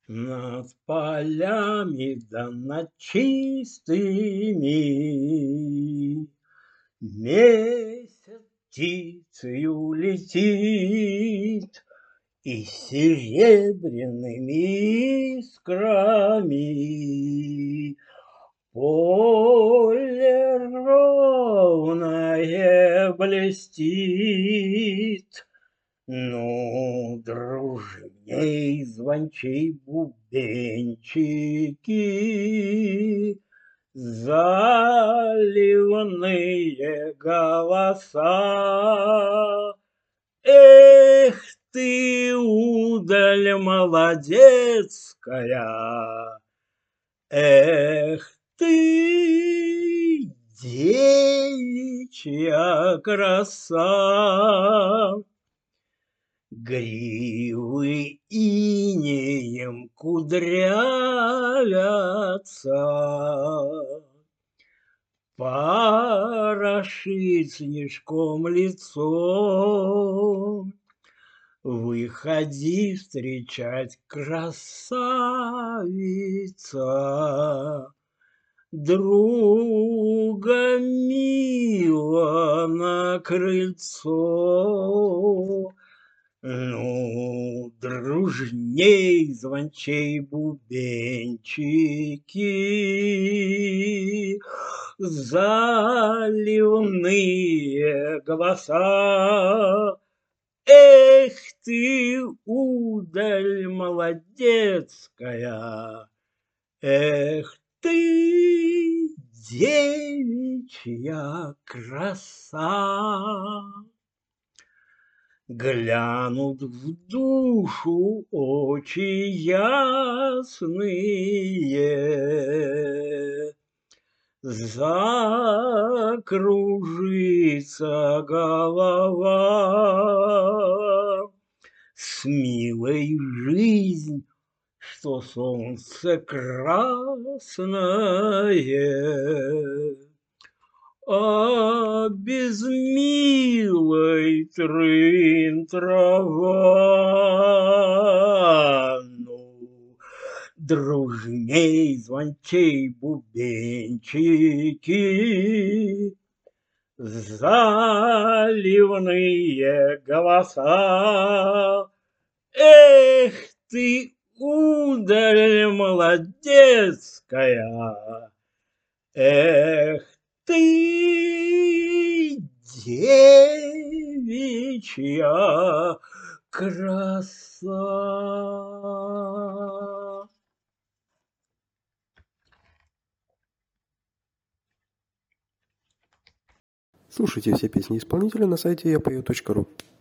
Над полями да над чистыми месяц птицею летит, и серебряными искрами поле ровное блестит. Ну, дружней, звончей бубенчики, заливные голоса. Эх ты, удаль молодецкая, эх ты, девичья краса! Гривы инеем кудрявятся, порошит снежком лицо. Выходи встречать, красавица, друга мило на крыльцо. Ну, дружней, звончей бубенчики, заливные голоса. Эх ты, удаль молодецкая, эх ты, девичья краса! Глянут в душу очи ясные, закружится голова. С милой жизнь, что солнце красное, а без милой трын-трава. Ну, дружней, звончей бубенчики, заливные голоса. Эх ты, удаль молодецкая, эх ты, девичья краса! Слушайте все песни исполнителя на сайте yapою.ru.